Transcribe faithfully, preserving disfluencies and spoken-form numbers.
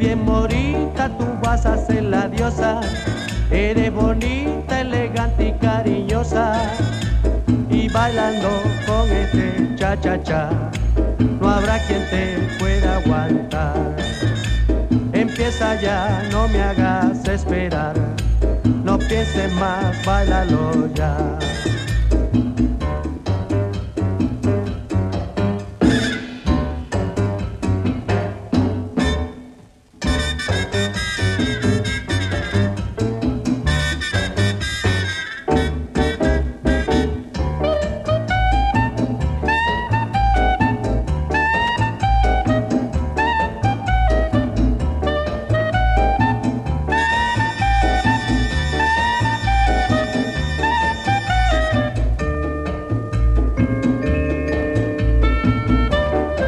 bien morita, tú vas a ser la diosa. Eres bonita, elegante y cariñosa. Y bailando con este cha-cha-cha, no habrá quien te pueda aguantar. Empieza ya, no me hagas esperar. No pienses más, bailalo ya.